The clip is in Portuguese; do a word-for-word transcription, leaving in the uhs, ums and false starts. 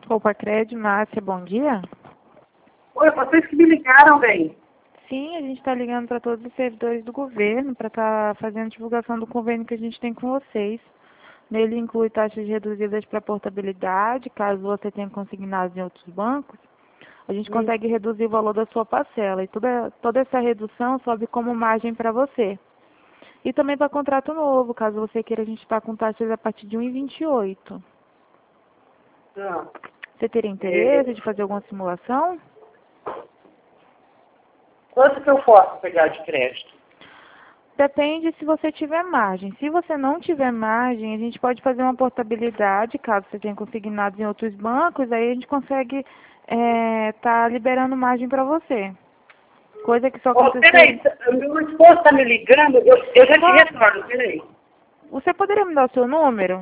Roupa Cred, Márcia, bom dia. Oi, vocês que me ligaram, bem. Sim, a gente está ligando para todos os servidores do governo para estar fazendo divulgação do convênio que a gente tem com vocês. Nele inclui taxas reduzidas para portabilidade, caso você tenha consignado em outros bancos. A gente Hum. consegue reduzir o valor da sua parcela e toda, toda essa redução sobe como margem para você. E também para contrato novo, caso você queira, a gente está com taxas a partir de um vírgula vinte e oito. Ah. Você teria interesse de fazer alguma simulação? Quanto que eu posso pegar de crédito? Depende se você tiver margem. Se você não tiver margem, a gente pode fazer uma portabilidade, caso você tenha consignados em outros bancos, aí a gente consegue estar tá liberando margem para você. Coisa que só Oh, aconteceu... peraí, meu esposo está me ligando, eu, eu já te Claro. retorno, peraí. Você poderia me dar o seu número?